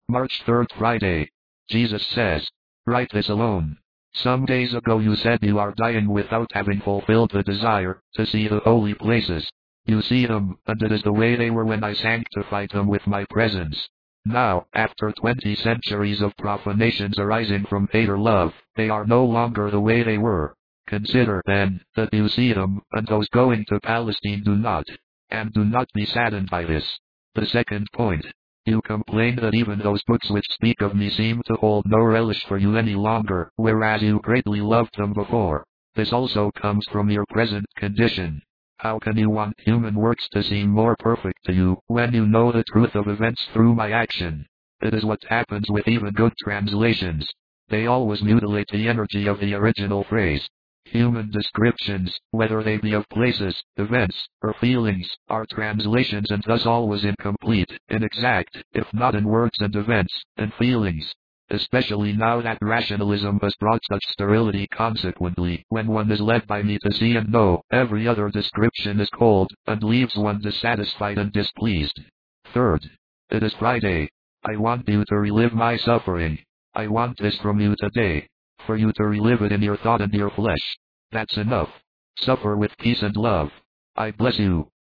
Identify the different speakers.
Speaker 1: March 3rd, Friday. Jesus says, write this alone. Some days ago you said you are dying without having fulfilled the desire to see the holy places. You see them, and it is the way they were when I sanctified them with my presence. Now, after 20 centuries of profanations arising from hate or love, they are no longer the way they were. Consider, then, that you see them, and those going to Palestine do not. And do not be saddened by this. The second point. You complain that even those books which speak of me seem to hold no relish for you any longer, whereas you greatly loved them before. This also comes from your present condition. How can you want human works to seem more perfect to you, when you know the truth of events through my action? It is what happens with even good translations. They always mutilate the energy of the original phrase. Human descriptions, whether they be of places, events, or feelings, are translations and thus always incomplete, inexact, if not in words and events, and feelings. Especially now that rationalism has brought such sterility. Consequently, when one is led by me to see and know, every other description is cold, and leaves one dissatisfied and displeased. Third. It is Friday. I want you to relive my suffering. I want this from you today. For you to relive it in your thought and your flesh. That's enough. Suffer with peace and love. I bless you.